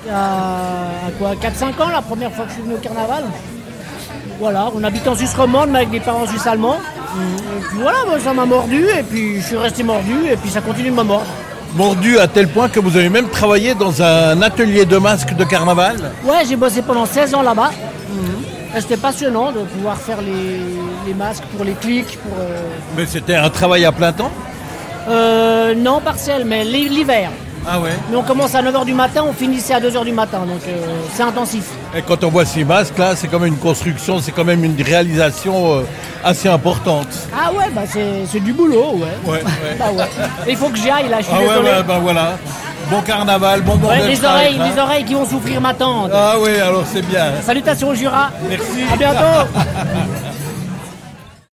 à quoi 4-5 ans, la première fois que je suis venu au carnaval. Voilà, on habite en Suisse romande, mais avec des parents suisses allemands. Et puis voilà, moi, ça m'a mordu, et puis je suis resté mordu, et puis ça continue de me mordre. Mordu à tel point que vous avez même travaillé dans un atelier de masques de carnaval. Ouais, j'ai bossé pendant 16 ans là-bas. Et c'était passionnant de pouvoir faire les masques pour les clics. Mais c'était un travail à plein temps? Non, partiel, mais l'hiver. Ah ouais. Mais on commence à 9h du matin, on finissait à 2h du matin, donc c'est intensif. Et quand on voit ces masques là, c'est comme une construction, c'est quand même une réalisation assez importante. Ah ouais, bah c'est du boulot, ouais. Ouais. Bah ouais. Et il faut que j'y aille là, je suis Ah désolé. ouais, bah voilà. Bon carnaval, bon bordel. Les oreilles qui vont souffrir m'attendent. Ah oui, alors c'est bien. Salutations au Jura. Merci. À bientôt.